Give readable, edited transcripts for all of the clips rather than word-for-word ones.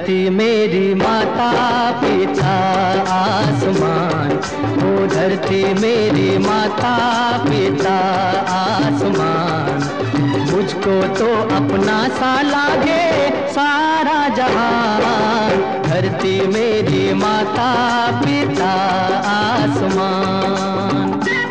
धरती मेरी माता पिता आसमान, ओ धरती मेरी माता पिता आसमान। मुझको तो अपना सा लागे सारा जहान, धरती मेरी माता पिता आसमान।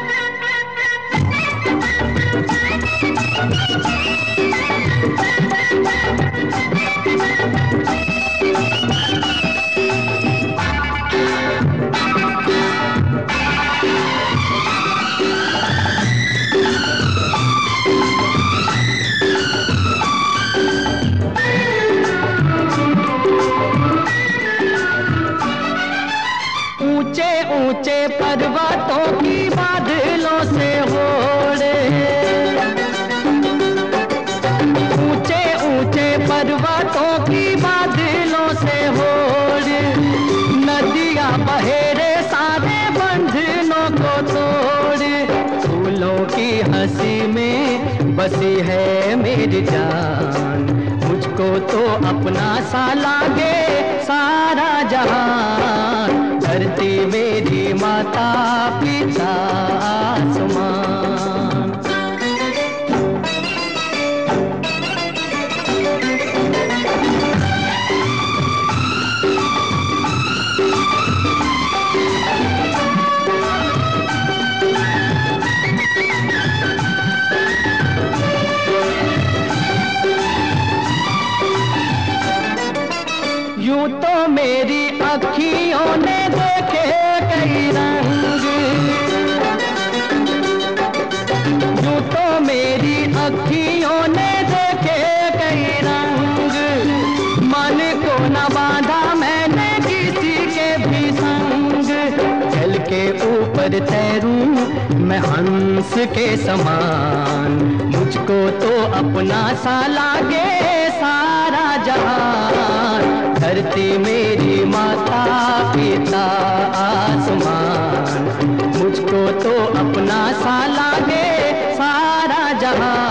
ऊंचे ऊंचे पर्वतों की बादलों से होड़े, ऊंचे ऊंचे पर्वतों की बादलों से होड़े, नदियां बहेरे सारे बंधनों को तोड़े। फूलों की हंसी में बसी है मेरी जान, मुझको तो अपना सा लागे सारा जहान, धरती मेरी माता पिता आसमान। यूं तो मेरी अखियों ने देखे कई रंग, यूं तो मेरी अखियों ने देखे कई रंग, मन को न बांधा मैंने किसी के भी संग। जल के ऊपर तैरूं मैं हंस के समान, मुझको तो अपना सा लागे सारा जहान, धरती मेरी माता पिता आसमान। मुझको तो अपना सा लागे सारा जहां।